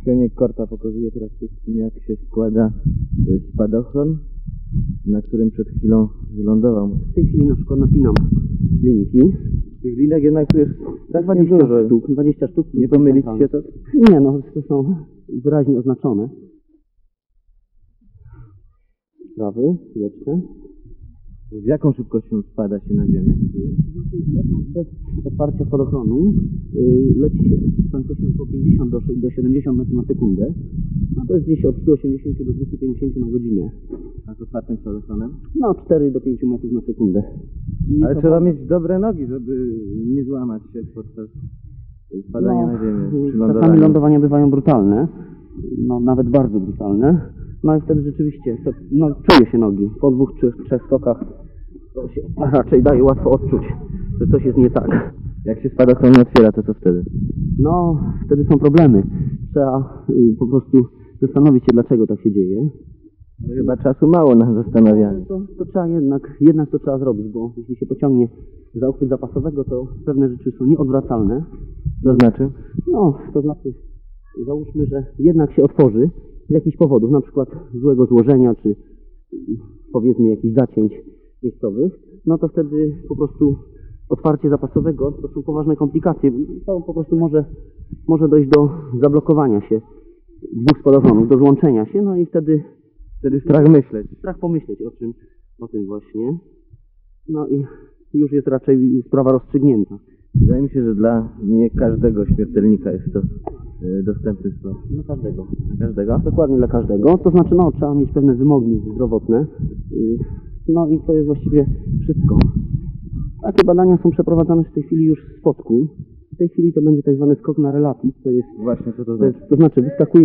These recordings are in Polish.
Pionie Korta pokazuje teraz wszystkim, jak się składa spadochron, na którym przed chwilą wylądował. W tej chwili na przykład napinam linki. Tych linek jednak tu jest 20 sztuk. 20 sztuk. Nie pomylić się to? Nie, no to są wyraźnie oznaczone. Prawy, chwileczkę. Z jaką szybkością spada się na ziemię? Przez otwarcie spadochronu leci się z prędkością około 50 do 70 metrów na sekundę. No to jest gdzieś od 180 do 250 na godzinę. A z otwartym spadochronem? No 4 do 5 metrów na sekundę. Ale trzeba mieć dobre nogi, żeby nie złamać się podczas spadania na ziemię. Czasami lądowania bywają brutalne, no nawet bardzo brutalne. No i wtedy rzeczywiście czuje się nogi. Po 2 czy 3 skokach to się raczej daje łatwo odczuć, że coś jest nie tak. Jak się spadochron nie otwiera, to co wtedy? No, wtedy są problemy. Trzeba po prostu zastanowić się, dlaczego tak się dzieje. No, chyba czasu mało na zastanawianie. To trzeba jednak to trzeba zrobić, bo jeśli się pociągnie za uchwyt zapasowego, to pewne rzeczy są nieodwracalne. To znaczy? No, to znaczy, załóżmy, że jednak się otworzy z jakichś powodów, na przykład złego złożenia, czy powiedzmy jakichś zacięć miejscowych, no to wtedy po prostu otwarcie zapasowego to są poważne komplikacje. To po prostu może dojść do zablokowania się 2 spadochronów, do złączenia się, no i wtedy strach myśleć. Strach pomyśleć o tym właśnie. No i już jest raczej sprawa rozstrzygnięta. Wydaje mi się, że dla nie każdego śmiertelnika jest to dostępny sposób. Dla każdego. Dla każdego? Dokładnie dla każdego. To znaczy, no, trzeba mieć pewne wymogi zdrowotne. No i to jest właściwie wszystko. Takie badania są przeprowadzane w tej chwili już w Spodku. W tej chwili to będzie tak zwany skok na relativ. To jest właśnie co to znaczy? To znaczy wyskakuje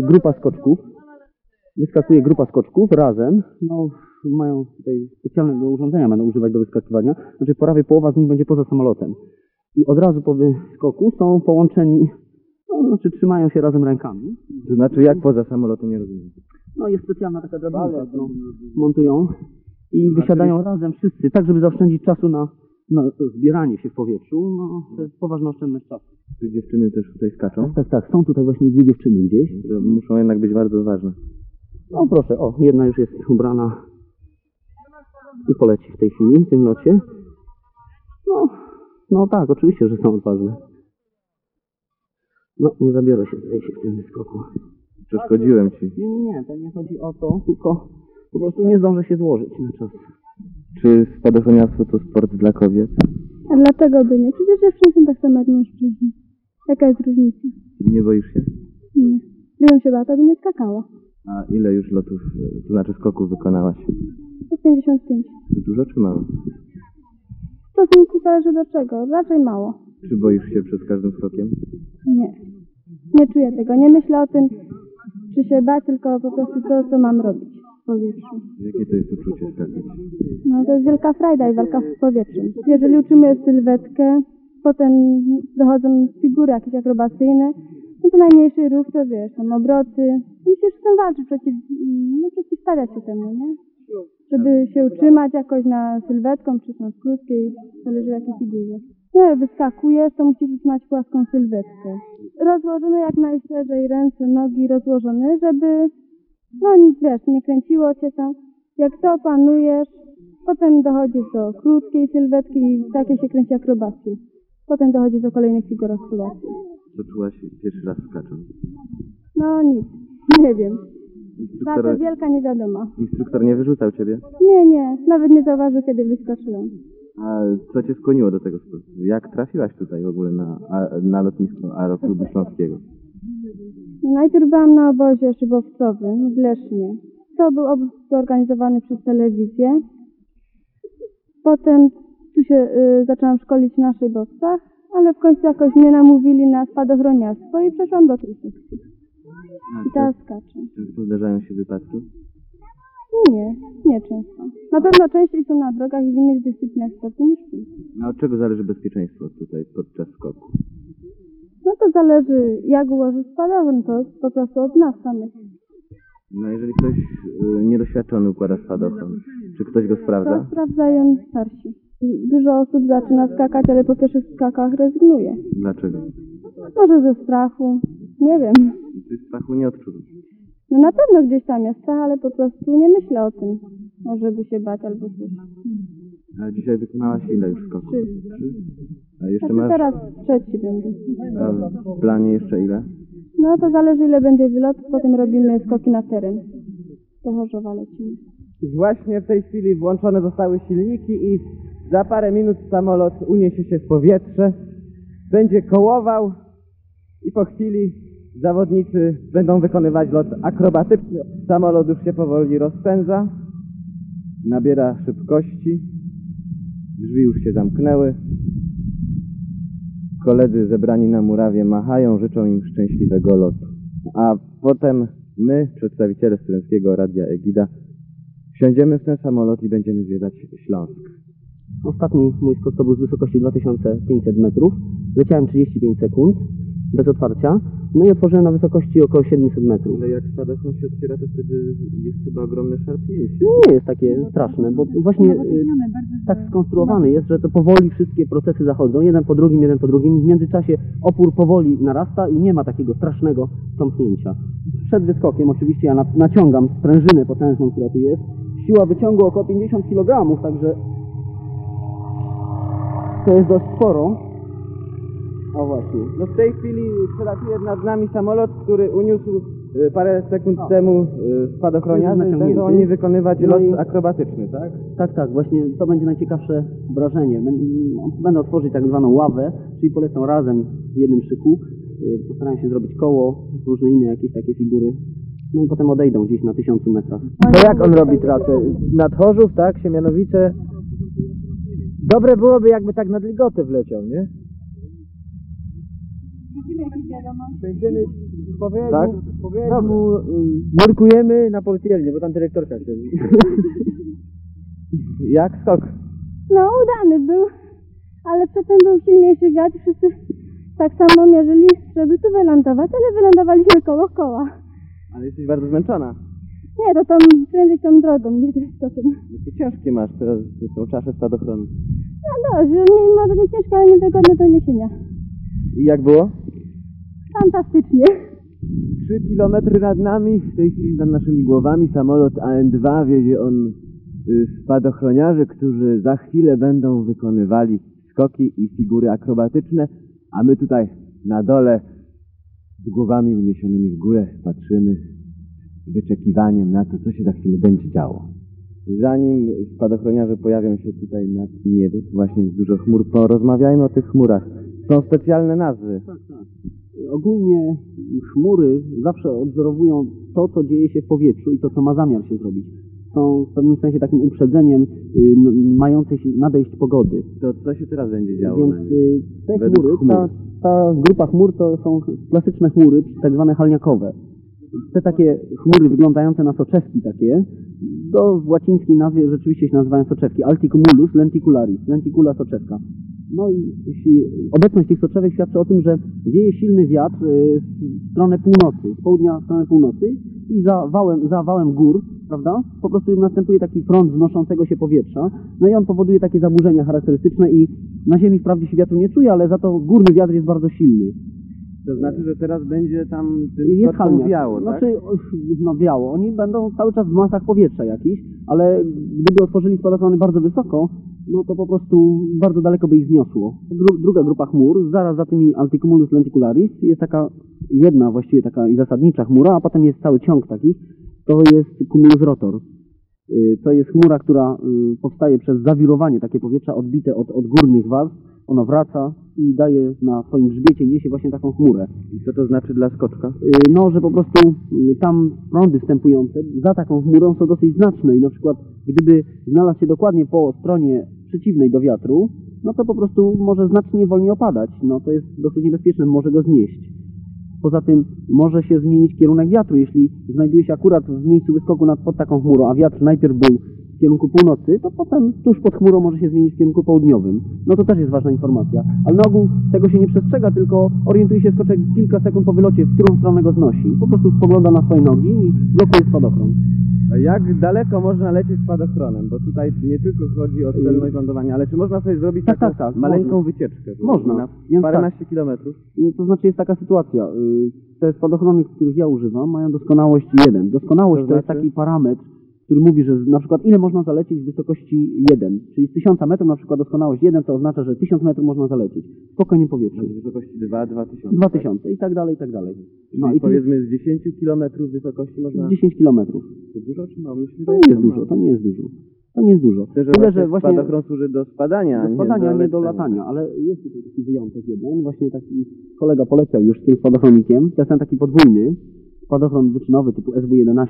grupa skoczków razem. No, mają tutaj specjalne urządzenia, będą używać do wyskakiwania. Znaczy prawie połowa z nich będzie poza samolotem. I od razu po wyskoku są połączeni, no, znaczy trzymają się razem rękami. To znaczy jak poza samolotem, nie rozumiem. No jest specjalna taka drabinka, którą montują i wysiadają razem wszyscy, tak żeby zaoszczędzić czasu na zbieranie się w powietrzu. No, to jest poważna oszczędność czasu. Czy dziewczyny też tutaj skaczą? Tak. Są tutaj właśnie 2 dziewczyny gdzieś. To muszą jednak być bardzo ważne. No proszę, jedna już jest ubrana i poleci w tej chwili w tym locie. No tak, oczywiście, że są odważne. No, nie zabiorę się, zdaje się, w tym wyskoku. Przeszkodziłem ci. Nie, to nie chodzi o to, tylko po prostu nie zdążę się złożyć na czas. Czy spadochroniarstwo to sport dla kobiet? A dlaczego by nie? Przecież dziewczyny są tak samo jak mężczyźni. Jaka jest różnica? Nie boisz się? Nie. Gdybym się bała, to by nie skakała. A ile już lotów, to znaczy skoków wykonałaś? 155. To dużo czy mało? W stosunku zależy do czego. Raczej mało. Czy boisz się przed każdym skokiem? Nie. Nie czuję tego. Nie myślę o tym, czy się bać, tylko po prostu to, co mam robić w powietrzu. Jakie to jest uczucie skakać? No to jest wielka frajda i walka w powietrzu. Jeżeli utrzymuję sylwetkę, potem dochodzą figury jakieś akrobacyjne, no to najmniejszy ruch to wiesz, tam obroty. Musisz z tym walczyć, przeciwstawiać się temu, nie? Żeby się utrzymać jakoś na sylwetką, czy tam krótkiej, zależy o jakiej figurze. No jak wyskakujesz, to musisz utrzymać płaską sylwetkę. Rozłożone jak najszerzej, ręce, nogi rozłożone, żeby no nic, wiesz, nie kręciło cię tam. Jak to opanujesz, potem dochodzisz do krótkiej sylwetki i takiej się kręci akrobację. Potem dochodzisz do kolejnych figur akrobacji. Co czułaś pierwszy raz skacząc? No nic, nie wiem. Bardzo wielka niewiadoma. Instruktor nie wyrzucał ciebie? Nie, nawet nie zauważył, kiedy wyskoczyłam. A co cię skłoniło do tego sportu? Jak trafiłaś tutaj w ogóle na lotnisko Aeroklubu Śląskiego? Najpierw byłam na obozie szybowcowym w Lesznie. To był obóz zorganizowany przez telewizję. Potem tu się zaczęłam szkolić na szybowcach, ale w końcu jakoś mnie namówili na spadochroniarstwo i przeszłam do krytyki. I teraz skaczę. Często zdarzają się wypadki? Nie często. Na pewno częściej są na drogach i w innych dyscyplinach sportu niż tu. A od czego zależy bezpieczeństwo tutaj podczas skoku? No to zależy, jak ułoży spadochron, to po prostu od nas samych. No jeżeli ktoś niedoświadczony układa spadochron, czy ktoś go sprawdza? To sprawdzają starsi. Dużo osób zaczyna skakać, ale po pierwszych skakach rezygnuje. Dlaczego? Może ze strachu, nie wiem. Ty strachu nie odczuwasz. No na pewno gdzieś tam jest strach, ale po prostu nie myślę o tym, żeby się bać albo coś. A dzisiaj wykonałaś ile już skoków? 3. A jeszcze Znaczy masz teraz 3 będę. a w planie jeszcze ile? No to zależy ile będzie wylot, potem robimy skoki na teren. Do Chorzowa lecimy. Właśnie w tej chwili włączone zostały silniki i za parę minut samolot uniesie się w powietrze, będzie kołował i po chwili zawodnicy będą wykonywać lot akrobatyczny. Samolot już się powoli rozpędza, nabiera szybkości, drzwi już się zamknęły. Koledzy zebrani na murawie machają, życzą im szczęśliwego lotu. A potem my, przedstawiciele Studenckiego Radia Egida, wsiądziemy w ten samolot i będziemy zwiedzać Śląsk. Ostatni mój skok to był z wysokości 2500 metrów. Leciałem 35 sekund, bez otwarcia. No i otworzyłem na wysokości około 700 metrów. Ale jak spadochron się otwiera, to wtedy jest chyba ogromne szarpnięcie. Nie jest takie straszne, bo właśnie tak skonstruowany jest, że to powoli wszystkie procesy zachodzą, jeden po drugim. W międzyczasie opór powoli narasta i nie ma takiego strasznego tąpnięcia. Przed wyskokiem oczywiście ja naciągam sprężynę potężną, która tu jest. Siła wyciągu około 50 kg, także to jest dość sporo. O właśnie. No w tej chwili przelatuje nad nami samolot, który uniósł parę sekund temu spadochroniarze. Będą oni wykonywać No lot i- akrobatyczny, tak? Tak, właśnie to będzie najciekawsze wrażenie. Będą tworzyć tak zwaną ławę, czyli polecą razem w jednym szyku. Postarają się zrobić koło, różne inne jakieś takie figury. No i potem odejdą gdzieś na 1000 metrach. To jak on robi trasę? Nad Chorzów, tak? Siemianowice. Dobre byłoby, jakby tak nad Ligotę wleciał, nie? Będziemy Tak? nurkujemy na portiernie, bo tam dyrektorka siedzi. Jak skok? No udany był, ale przedtem był silniejszy wiatr, wszyscy tak samo mierzyli, żeby tu wylądować, ale wylądowaliśmy koło koła. Ale jesteś bardzo zmęczona. Nie, to prędzej tą drogą niż tym skokiem. To ciężkie masz teraz tą czaszę spadochronu. No dobrze, może nie ciężko, ale niewygodne do niesienia. I jak było? Fantastycznie. 3 kilometry nad nami, w tej chwili nad naszymi głowami samolot AN-2, wiedzie on spadochroniarzy, którzy za chwilę będą wykonywali skoki i figury akrobatyczne, a my tutaj na dole z głowami uniesionymi w górę patrzymy z wyczekiwaniem na to, co się za chwilę będzie działo. Zanim spadochroniarze pojawią się tutaj nad niebie, właśnie jest dużo chmur, porozmawiajmy o tych chmurach. Są specjalne nazwy. Ogólnie chmury zawsze odwzorowują to, co dzieje się w powietrzu i to, co ma zamiar się zrobić. Są w pewnym sensie takim uprzedzeniem mającej się nadejść pogody. To co się teraz będzie działo? Więc na nim? te Według chmury, chmur. ta grupa chmur to są klasyczne chmury, tak zwane halniakowe. Te takie chmury wyglądające na soczewki takie, to w łacińskiej nazwie rzeczywiście się nazywają soczewki. Alticumulus lenticularis, lenticula soczewka. No i obecność tych soczewek świadczy o tym, że wieje silny wiatr w stronę północy, z południa w stronę północy i za wałem gór, prawda, po prostu następuje taki front wznoszącego się powietrza, no i on powoduje takie zaburzenia charakterystyczne i na ziemi wprawdzie się wiatru nie czuje, ale za to górny wiatr jest bardzo silny. To znaczy, że teraz będzie tam Jest halniak. wiało, tak? Znaczy, no wiało. Oni będą cały czas w masach powietrza jakichś, ale gdyby otworzyli spadochrony bardzo wysoko, no to po prostu bardzo daleko by ich zniosło. Druga grupa chmur, zaraz za tymi Alticumulus lenticularis, jest taka jedna właściwie taka i zasadnicza chmura, a potem jest cały ciąg takich, to jest cumulus rotor. To jest chmura, która powstaje przez zawirowanie takie powietrza odbite od górnych warstw. Ono wraca i daje na swoim grzbiecie, niesie właśnie taką chmurę. I co to znaczy dla skoczka? No, że po prostu tam prądy wstępujące za taką chmurą są dosyć znaczne i na przykład gdyby znalazł się dokładnie po stronie przeciwnej do wiatru, no to po prostu może znacznie wolniej opadać. No to jest dosyć niebezpieczne, może go znieść. Poza tym może się zmienić kierunek wiatru, jeśli znajduje się akurat w miejscu wyskoku pod taką chmurą, a wiatr najpierw był w kierunku północy, to potem tuż pod chmurą może się zmienić w kierunku południowym. No to też jest ważna informacja. Ale na ogół tego się nie przestrzega, tylko orientuje się skoczek kilka sekund po wylocie, w którą stronę go znosi. Po prostu spogląda na swoje nogi i blokuje spadochron. A jak daleko można lecieć spadochronem? Bo tutaj nie tylko chodzi o celność lądowania, ale czy można sobie zrobić Tak, taką tak, maleńką można. wycieczkę? Można. Na Więc paręnaście kilometrów? To znaczy jest taka sytuacja. Te spadochrony, których ja używam, mają doskonałość 1. Doskonałość to jest znaczy? taki parametr, który mówi, że na przykład ile można zalecieć z wysokości 1. Czyli z 1000 metrów na przykład doskonałość 1 to oznacza, że 1000 metrów można zalecieć. Spokojnie powietrze. Z wysokości 2000. 2000 i tak dalej, i tak dalej. No i powiedzmy z 10 kilometrów wysokości można... 10 kilometrów. To dużo czy mało? Myślę, że To nie jest dużo, to nie jest dużo. To nie jest dużo. Tyle, że właśnie spadochron służy do spadania, do spadania, a nie do latania, ale jest tutaj taki wyjątek jeden. Właśnie taki kolega poleciał już z tym spadochronikiem. To jest ten taki podwójny spadochron wyczynowy typu SW11.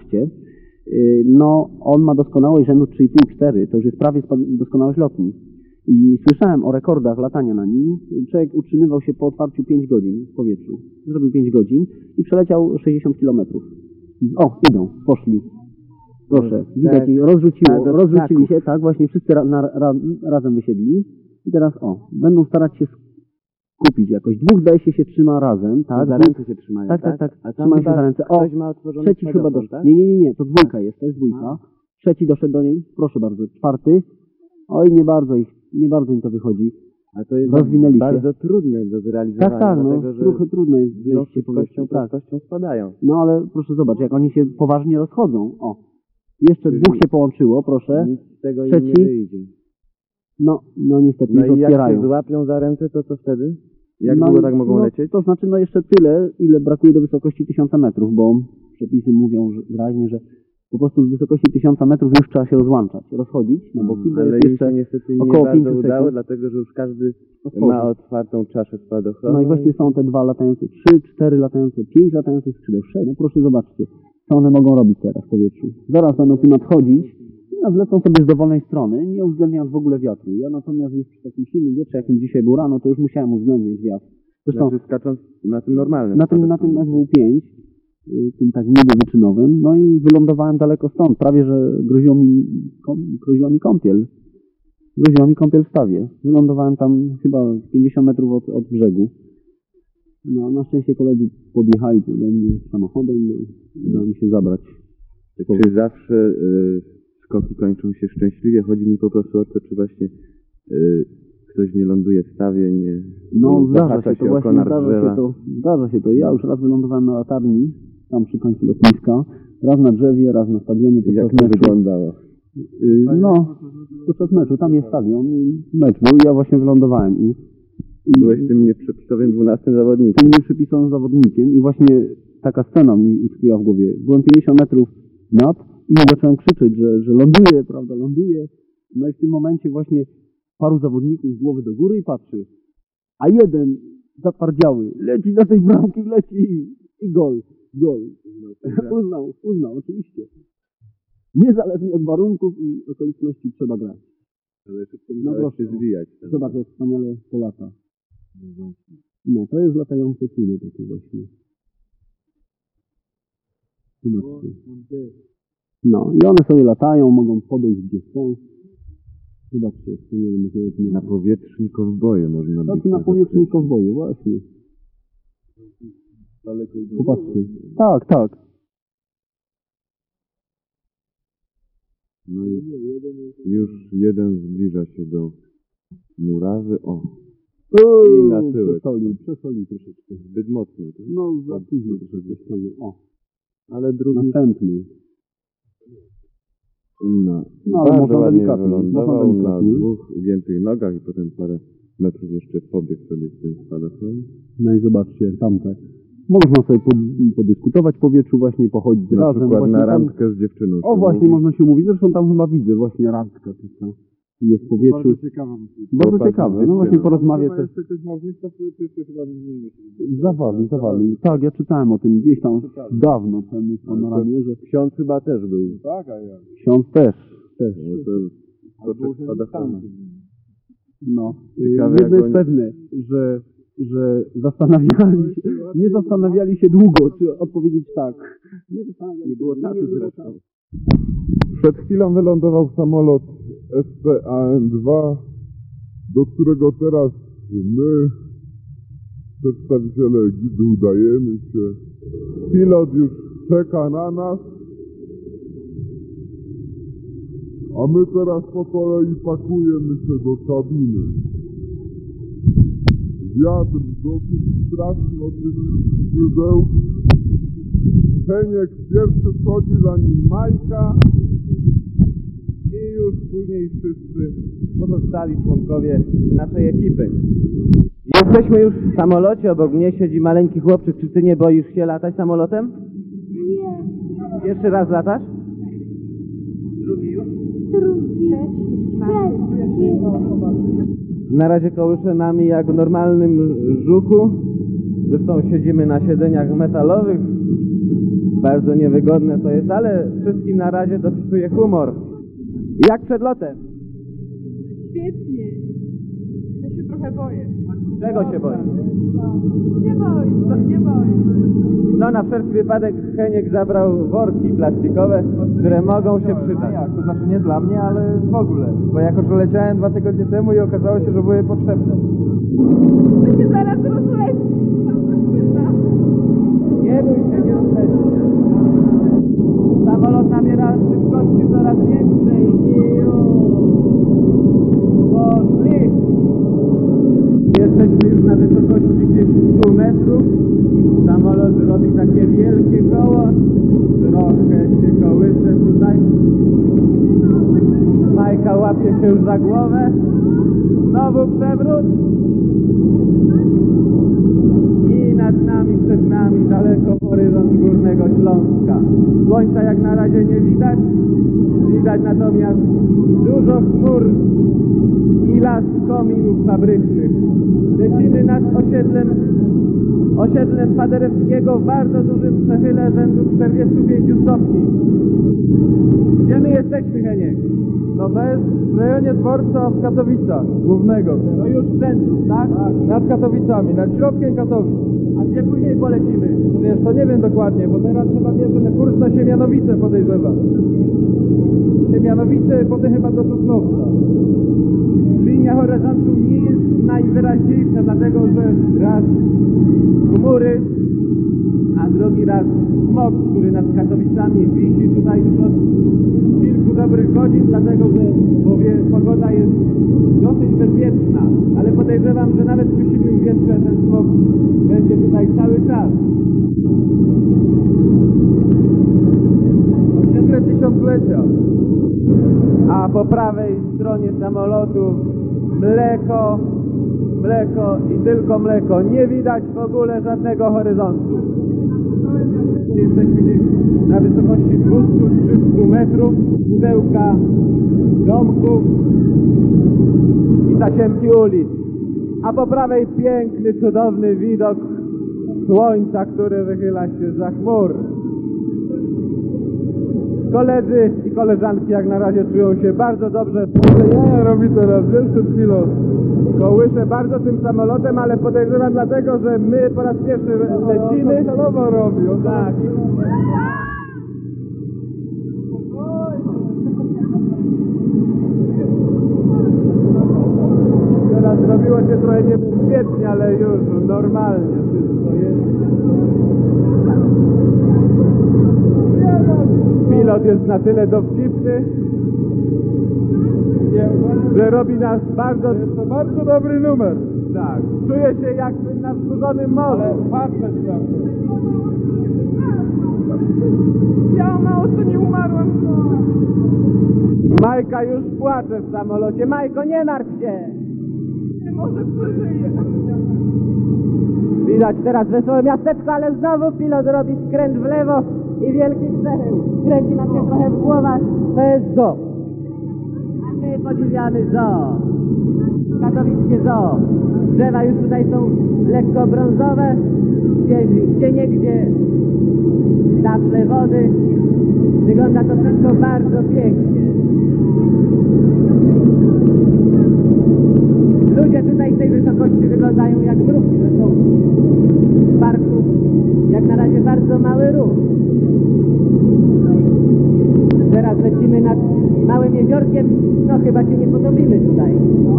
No, on ma doskonałość rzędu 3,5-4. To już jest prawie doskonałość lotni. I słyszałem o rekordach latania na nim. Człowiek utrzymywał się po otwarciu 5 godzin w powietrzu. Zrobił 5 godzin i przeleciał 60 kilometrów. O, idą, poszli. Proszę, widać, tak, ich rozrzucili się, tak, właśnie wszyscy razem wysiedli. I teraz będą starać się skupić jakoś. Dwóch zdaje się trzyma razem, tak? Za ręce się trzymają, tak? A Trzymają się za ręce. Ktoś ma otworzony Trzeci chyba doszedł. tak? Nie, to dwójka jest, to jest dwójka. Trzeci doszedł do niej, proszę bardzo, czwarty. Oj, nie bardzo im to wychodzi. A to jest rozwinęli bardzo się. trudne do zrealizowania. Tak, dlatego, że trochę trudno jest z wejście powietrzu. prędkością spadają. No ale proszę zobaczyć, jak oni się poważnie rozchodzą. Jeszcze dwóch się połączyło, proszę. Nic z tego Trzeci. im nie wyjdzie. No niestety, No już i jak otwierają. się złapią za ręce, to co wtedy? Jak No długo i- tak mogą no, lecieć? To znaczy, jeszcze tyle, ile brakuje do wysokości 1000 metrów, bo przepisy mówią wyraźnie, że po prostu z wysokości 1000 metrów już trzeba się rozłączać, rozchodzić na boki, bo Ale jest im jeszcze się niestety nie około 5 bardzo udało, sekund. dlatego że już każdy Otworzy. ma otwartą czaszę spadochronu. No i właśnie są te 2 latające, 3, 4 latające, 5 latających skrzydeł. No proszę zobaczcie, co one mogą robić teraz w powietrzu. Zaraz będą tu nadchodzić, a zlecą sobie z dowolnej strony, nie uwzględniając w ogóle wiatru. Ja natomiast już przy takim silnym wietrze, jakim dzisiaj był rano, to już musiałem uwzględnić wiatr. Zresztą Znaczy skacząc na tym normalnym. na tym SW5, tym tak niby wyczynowym, no i wylądowałem daleko stąd, prawie że groziła mi kąpiel. Groziła mi kąpiel w stawie. Wylądowałem tam chyba 50 metrów od brzegu. No na szczęście koledzy podjechali pode mnie samochodem i udało mi się zabrać. Czy zawsze skoki kończą się szczęśliwie? Chodzi mi po prostu o to, czy właśnie ktoś nie ląduje w stawie, nie No zdarza zahacza się to o właśnie, konar drzewa. zdarza się to. Ja już raz wylądowałem na latarni, tam przy końcu lotniska, raz na drzewie, raz na stadionie Jak podczas to meczu. wyglądało? No, podczas meczu, tam jest stadion, mecz był i ja właśnie wylądowałem i Byłeś tym nieprzepisowym 12 zawodnikiem. tym nieprzypisowym zawodnikiem i właśnie taka scena mi utkwiła w głowie. Byłem 50 metrów nad i zacząłem krzyczeć, że ląduję, prawda, ląduję. No i w tym momencie właśnie paru zawodników z głowy do góry i patrzy. A jeden zatwardziały, leci na tej bramki, leci i gol. Uznał, oczywiście. Niezależnie od warunków i okoliczności trzeba grać. Ale szybko No musiałeś się proszę. zwijać. Zobacz, jak wspaniale to lata. No, to jest latające cudo takie właśnie. Zobaczcie. No, i one sobie latają, mogą podejść gdzie chcą. Zobaczcie, wspaniale może Na powietrzni kowboje można tak być. na powietrznej kowboju, właśnie. Popatrzcie. Tak. No i już jeden zbliża się do murawy. O, I na tyłek. Przesolił troszeczkę. zbyt mocno. Tak? No, za późno troszeczkę ściągnął. O, Ale drugi następny. no, No, ale bardzo można ładnie delikatnie, wylądował można na delikatnie. 2 ugiętych nogach i potem parę metrów jeszcze pobiegł sobie z tym spadochronem. No i zobaczcie, jak tamte. Można sobie podyskutować w powietrzu, właśnie pochodzić Na razem. przykład Właśnie na tam, randkę z dziewczyną. o się właśnie, mówi. można się umówić. Zresztą tam chyba widzę właśnie randka taka jest w powietrzu. Bardzo Chłopak ciekawe. z No właśnie dziewczyną. porozmawiać też. Zawali. Tak, ja czytałem o tym gdzieś tam dawno temu w panoramie, że Ksiądz chyba też był. ksiądz też. No to skoczek spadochronu. No. Ciekawe, Jedno jak jest oni- pewne, że nie zastanawiali się długo, czy odpowiedzieć tak. Nie było czasu zresztą. Przed chwilą wylądował samolot SPAN-2, do którego teraz my, przedstawiciele egidy, udajemy się. Pilot już czeka na nas. A my teraz po kolei pakujemy się do kabiny. Wiatr dosyć strasznie od tych skrzydeł. Heniek pierwszy wchodzi, za nim Majka. I już później wszyscy pozostali członkowie naszej ekipy. Jesteśmy już w samolocie, obok mnie siedzi maleńki chłopczyk. Czy ty nie boisz się latać samolotem? Nie. Pierwszy raz latasz? Drugi już? Na razie kołysze nami jak w normalnym żuku. Zresztą siedzimy na siedzeniach metalowych. Bardzo niewygodne to jest, ale wszystkim na razie dopisuje humor. Jak przed lotem? Świetnie. Ja się trochę boję. Czego się boisz? Nie boję, nie boję. No na wszelki wypadek Heniek zabrał worki plastikowe, które mogą się przydać. To znaczy nie dla mnie, ale w ogóle. Bo jako, że leciałem 2 tygodnie temu i okazało się, że były potrzebne. To się zaraz rozleci. Nie bój się, nie rozleci się. Samolot nabiera szybkości coraz większej i poszli. Jesteśmy już na wysokości gdzieś 100 metrów. Samolot robi takie wielkie koło. Trochę się kołysze tutaj. Majka łapie się już za głowę. Znowu przewrót. I nad nami, przed nami daleko horyzont Górnego Śląska. Słońca jak na razie nie widać. Widać natomiast dużo chmur i las kominów fabrycznych. Lecimy nad osiedlem Paderewskiego w bardzo dużym przechyle rzędu 45 stopni. Gdzie my jesteśmy, Heniek? No to jest w rejonie dworca w Katowicach, głównego. To już w centrum, tak? Tak, nad Katowicami, nad środkiem Katowic. A gdzie później polecimy? No wiesz, to nie wiem dokładnie, bo teraz chyba bierze na kurs na Siemianowice, podejrzewam. Siemianowice, potem chyba do Sosnowca. Linia horyzontu nie jest najwyraźniejsza, dlatego że raz chmury, a drugi raz smog, który nad Katowicami wisi tutaj już od kilku dobrych godzin, dlatego że pogoda jest dosyć bezwietrzna, ale podejrzewam, że nawet przy silnym wietrze ten smog będzie tutaj cały czas. Osiedle Tysiąclecia. A po prawej stronie samolotu mleko i tylko mleko. Nie widać w ogóle żadnego horyzontu. Jesteśmy gdzieś na wysokości 200-300 metrów. Pudełka domków i tasiemki ulic. A po prawej piękny, cudowny widok słońca, które wychyla się za chmur. Koledzy i koleżanki jak na razie czują się bardzo dobrze. Ja robi teraz, wiesz, przed chwilą. Kołyszę bardzo tym samolotem, ale podejrzewam dlatego, że my po raz pierwszy lecimy. On celowo robi, on Tak. Teraz zrobiło się trochę niebezpiecznie, ale już normalnie wszystko jest. Pilot jest na tyle dowcipny, że robi nas bardzo... to bardzo dobry numer. Tak, czuję się jakby na wzburzonym morzu. Patrzeć tam. Ja mało co nie umarłam. Majka już płacze w samolocie. Majko, nie martw się! Nie może przeżyję. Widać teraz wesołe miasteczko, ale znowu pilot robi skręt w lewo i wielki przerył. Kręci nam się trochę w głowach. To jest zoo. A my podziwiamy zoo. Katowickie zoo. Drzewa już tutaj są lekko brązowe. Gdzieniegdzie tafle wody. Wygląda to wszystko bardzo pięknie. Ludzie tutaj z tej wysokości wyglądają jak mrówki. Zresztą w parku jak na razie bardzo mały ruch. Teraz lecimy nad małym jeziorkiem. No chyba się nie podobimy tutaj.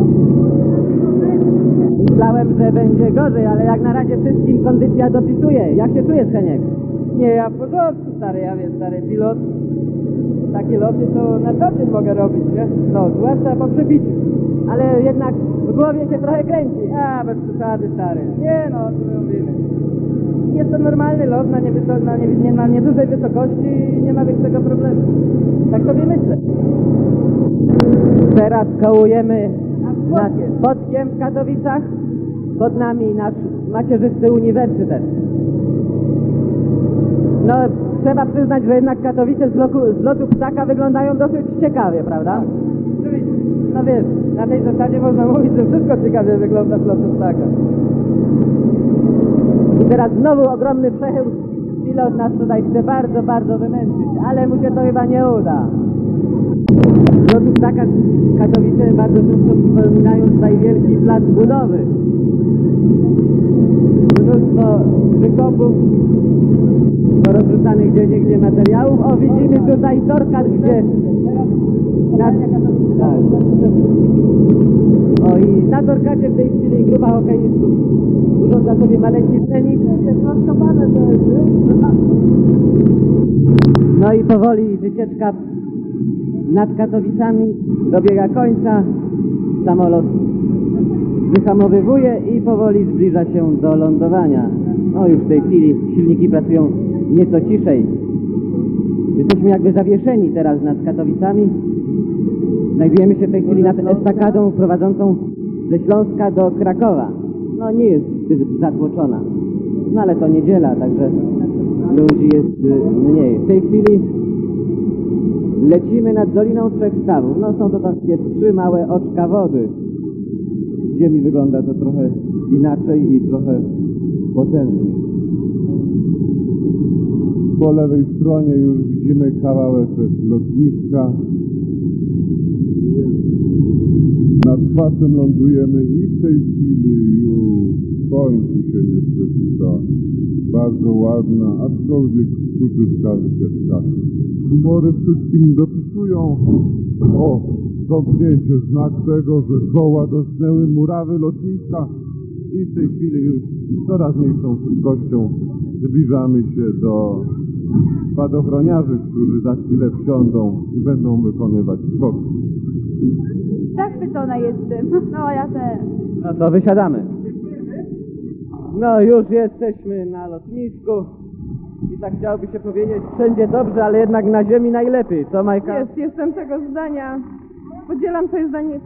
Myślałem, że będzie gorzej, ale jak na razie wszystkim kondycja dopisuje. Jak się czujesz, Heniek? Nie, ja w porządku, stary, ja wiem, stary pilot. takie loty to na co dzień mogę robić, nie? No, zwłaszcza po przebiciu. Ale jednak w głowie się trochę kręci. A, bez przesady, stary. Nie no, co my mówimy. Jest to normalny lot na niedużej wysokości i nie ma większego problemu. Tak sobie myślę. Teraz kołujemy nad Płockiem w Katowicach. Pod nami nasz macierzysty uniwersytet. No, trzeba przyznać, że jednak Katowice z lotu ptaka wyglądają dosyć ciekawie, prawda? Oczywiście. No wiesz, na tej zasadzie można mówić, że wszystko ciekawie wygląda z lotu ptaka. I teraz znowu ogromny przechył. Pilot nas tutaj chce bardzo, bardzo wymęczyć, ale mu się to chyba nie uda. Z lotu ptaka Katowice bardzo często przypominają tutaj wielki plac budowy. Mnóstwo wykopów, porozrzucanych gdzie materiałów. O, widzimy tutaj torkat, gdzie... Tak. O, i na torkacie w tej chwili grupa hokeistów urządza sobie maleńki trening. No i powoli wycieczka nad Katowicami dobiega końca. Samolot wyhamowywuje i powoli zbliża się do lądowania. No już w tej chwili silniki pracują nieco ciszej. Jesteśmy jakby zawieszeni teraz nad Katowicami. Znajdujemy się w tej chwili nad estakadą prowadzącą ze Śląska do Krakowa. No nie jest zbyt zatłoczona. No ale to niedziela, także ludzi jest mniej. W tej chwili lecimy nad Doliną Trzech Stawów. No są to takie 3 małe oczka wody. Z ziemi wygląda to trochę inaczej i trochę potężniej. Po lewej stronie już widzimy kawałeczek lotniska. Nad pasem lądujemy i w tej chwili już kończy się niestety ta bardzo ładna, aczkolwiek króciutka wycieczka. Humory wszystkim dopisują. O, domknięcie, znak tego, że koła dotknęły murawy lotniska i w tej chwili już z coraz mniejszą szybkością zbliżamy się do spadochroniarzy, którzy za chwilę wsiądą i będą wykonywać skoki. Zachwycona jestem. No, ja też. No to wysiadamy. No już jesteśmy na lotnisku. I tak chciałoby się powiedzieć, wszędzie dobrze, ale jednak na ziemi najlepiej. Co, Majka? Jestem tego zdania. Podzielam twoje zdanie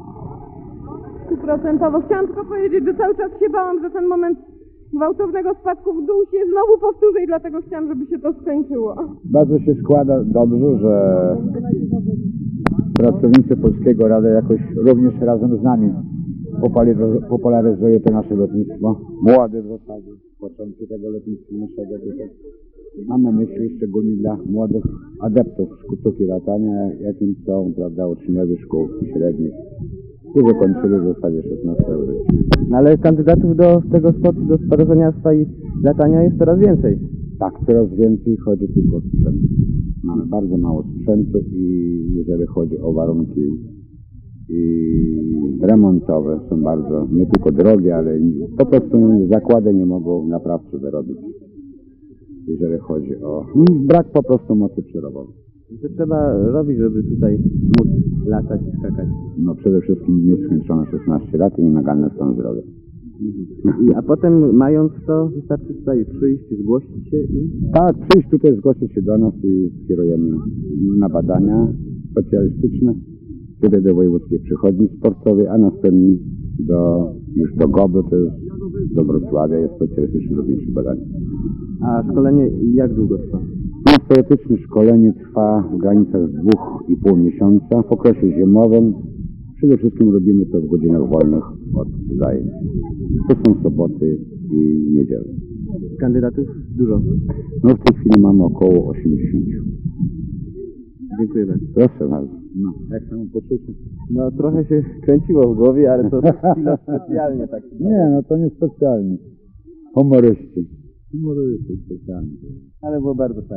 100%. Chciałam tylko powiedzieć, że cały czas się bałam, że ten moment gwałtownego spadku w dół się znowu powtórzy i dlatego chciałam, żeby się to skończyło. Bardzo się składa dobrze, że pracownicy Polskiego Radia jakoś również razem z nami popularyzuje to nasze lotnictwo. Młode w zasadzie, początki tego lotnictwa naszego tutaj. Mamy myśli szczególnie dla młodych adeptów sztuki latania, jakim są, prawda, uczniowie szkół średnich, którzy kończyli w zasadzie 16 lat. No ale kandydatów do tego sportu, do spadochroniarstwa i latania jest coraz więcej. Tak, coraz więcej chodzi tylko o sprzęt. Mamy bardzo mało sprzętu i jeżeli chodzi o warunki remontowe, są bardzo nie tylko drogie, ale po prostu zakłady nie mogą naprawczy wyrobić, jeżeli chodzi o brak po prostu mocy przerobowej. Co trzeba robić, żeby tutaj móc latać i skakać? No przede wszystkim mieć skończone 16 lat i naganny stan zdrowia. A potem mając to, wystarczy tutaj przyjść, zgłosić się i... Tak, przyjść tutaj, zgłosić się do nas i skierujemy na badania specjalistyczne, tutaj do wojewódzkiej przychodni sportowej, a następnie już do GOB-u, to jest do Wrocławia, jest specjalistyczne robienie badań. A szkolenie jak długo trwa? No, teoretyczne szkolenie trwa w granicach 2,5 miesiąca. W okresie zimowym przede wszystkim robimy to w godzinach wolnych od zajęć. To są soboty i niedziele. Kandydatów dużo? No w tej chwili mamy około 80. Dziękuję bardzo. Proszę bardzo. No, jak samopoczucie? No trochę się kręciło w głowie, ale to chwilę specjalnie tak. Nie, no to nie specjalnie. Humoryści specjalnie. Ale było bardzo fajnie.